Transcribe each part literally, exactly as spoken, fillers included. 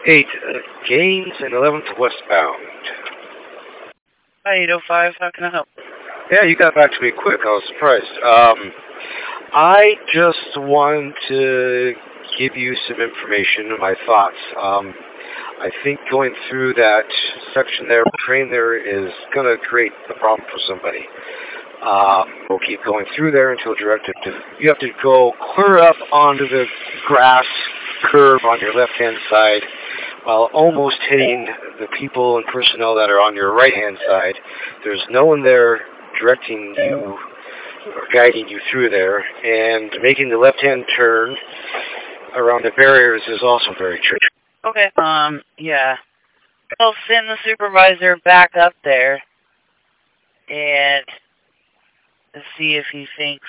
eight uh, Gaines and eleventh westbound. Hi, eight oh five. How can I help? Yeah, you got back to me quick. I was surprised. Um, I just wanted to give you some information, my thoughts. Um, I think going through that section there, train there, is going to create a problem for somebody. Uh, we'll keep going through there until directed to, you have to go clear up onto the grass curve on your left-hand side while almost hitting the people and personnel that are on your right-hand side. There's no one there directing you or guiding you through there, and making the left-hand turn around the barriers is also very tricky. Okay. Um, yeah. I'll send the supervisor back up there and see if he thinks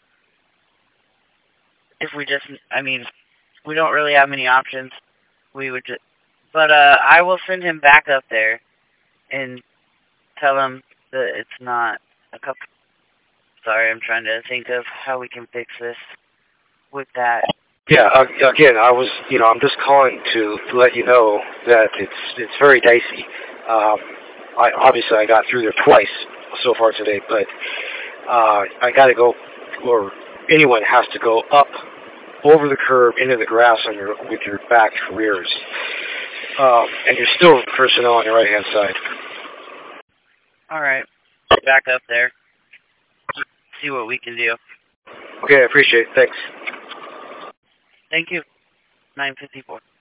if we just, I mean, we don't really have many options. We would just, but uh, I will send him back up there and tell him that it's not a couple. Sorry, I'm trying to think of how we can fix this with that. Yeah, uh, again, I was, you know, I'm just calling to, to let you know that it's it's very dicey. Um, I obviously I got through there twice so far today, but uh, I got to go, or anyone has to go up over the curb into the grass on your with your back rears, um, and you're still personnel on your right hand side. All right, back up there. See what we can do. Okay, I appreciate it. Thanks. Thank you. nine fifty-four.